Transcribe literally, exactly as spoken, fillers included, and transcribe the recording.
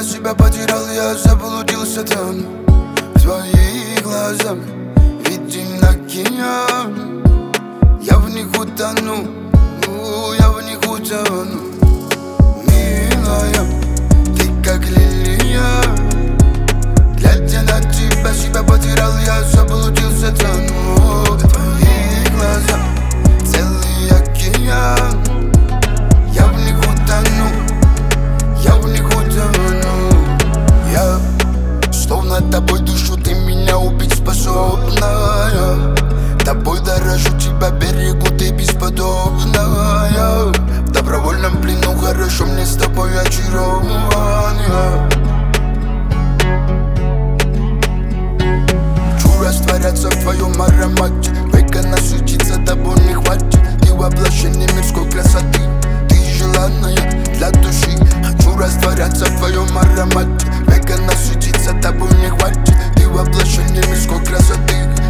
себя потерял, я заблудился там, в твоих глазах виден океан. Я в них утону, я в них утону. Милая, ты как лилия. Глядя на тебя, себя потерял, я заблудился там, в твоих глазах целый океан. Я в них утону, я в них утону. Я словно тобой душу, ты меня убить способная. Тобой дорожу, тебя берегу, ты бесподобная. В добровольном плену хорошо мне с тобой очарован. Хочу растворяться в твоем аромате, века насытиться тобой не хватит. Ты воплощение мирской красоты, ты желанная для души. Хочу растворяться в твоем аромате, века насытиться тобой не хватит. Ты воплощение мирской красоты.